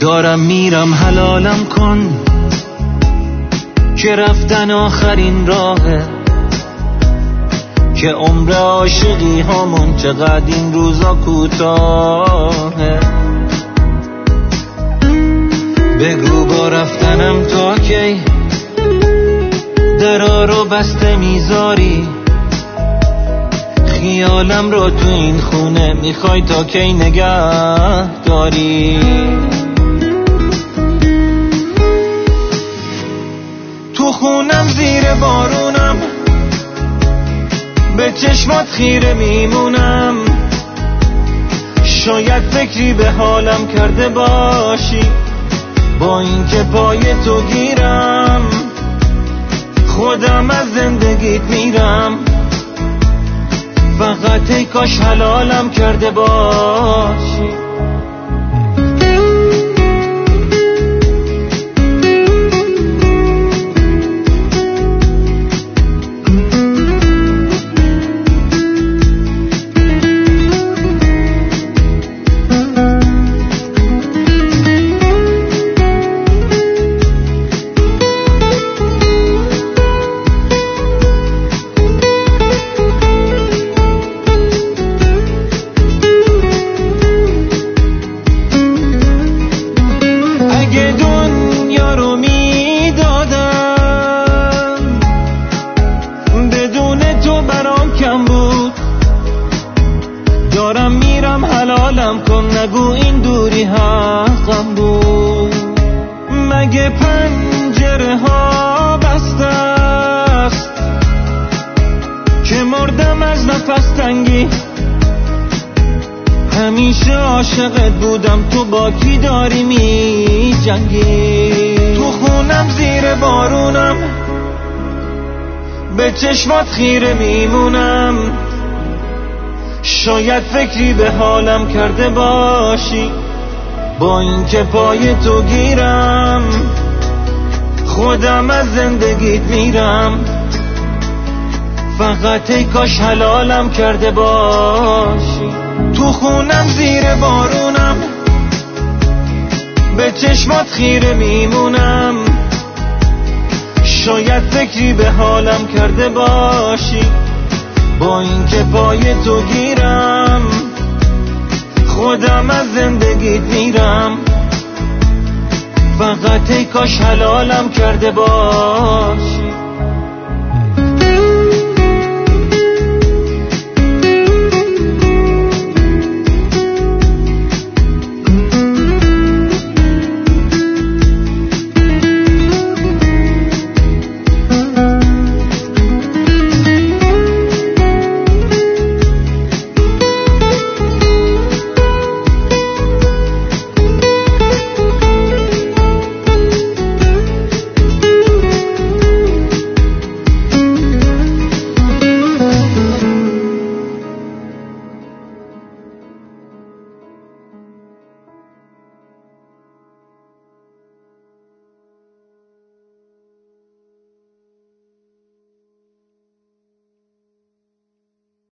دارم میرم حلالم کن که رفتن آخرین راهه، که عمر عاشقی همون چقدر این روزا کوتاهه. بگو با رفتنم تا کی درا رو بسته میذاری، خیالم رو تو این خونه میخوای تا کی نگه داری. تو خونم زیر بارونم، به چشمات خیره میمونم، شاید فکری به حالم کرده باشی، با اینکه پای تو گیرم خودم از زندگیت میرم، فقط ای کاش حلالم کرده باشی. دارم میرم حلالم کن، نگو این دوری حقم بود. مگه پنجره ها بسته است که مردم از نفس تنگی؟ همیشه عاشقت بودم، تو با کی داری می جنگی؟ تو خونم زیر بارونم، به چشمات خیره میمونم، شاید فکری به حالم کرده باشی، با اینکه پای تو گیرم خودم از زندگیت میرم، فقط ای کاش حلالم کرده باشی. تو خونم زیر بارونم، به چشمات خیره میمونم، شاید فکری به حالم کرده باشی، با اینکه پای تو گیرم خودم از زندگیت میرم، فقط ای کاش حلالم کرده باشی.